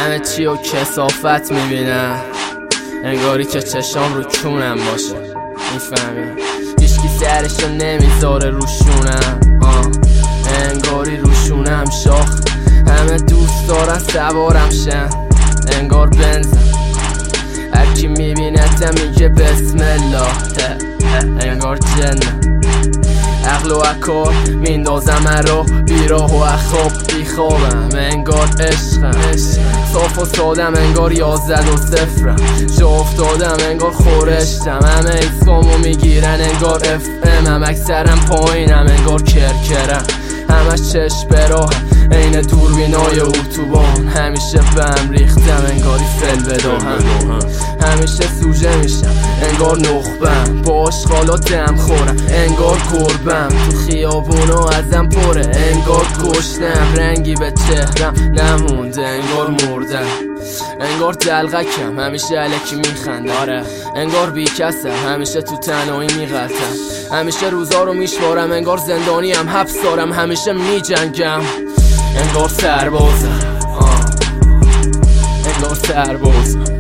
همه چی و کثافت میبینم، انگاری که چشام رو چونم باشه. میفهمی؟ هیچکی سرشو نمیذاره روشونم، انگاری روشونم شاخ. همه دوست دارن سوارم شن، انگار بنزم. هرکی میبینتم میگه بسم الله، انگار جنم. عقل و عکار میندازم رو بیراه و اخواب، بیخوابم انگار عشقم. صاف و سادم انگار 11 و صفرم، جا افتادم انگار خورشتم. همه ایسکامو میگیرن انگار FM، اکثرم پایینم انگار کرکرم. همش چشم براهم عین دوربینای اتوبان، همیشه بهم ریختم انگاری فل بداهم. همیشه سوژه میشم انگار نخبم، با آشغالا دم خورم انگار گربم. تو خیابونا ازم پره انگار گشنم، رنگی به چهرم نمونده انگار مردم. انگار دلغکم همیشه الکی میخندم، انگار بیکسم همیشه تو تنهایی میغلطم. همیشه روزا رو میشمارم انگار زندانیم، حبس دارم همیشه میجنگم انگار سربازم، انگار سربازم.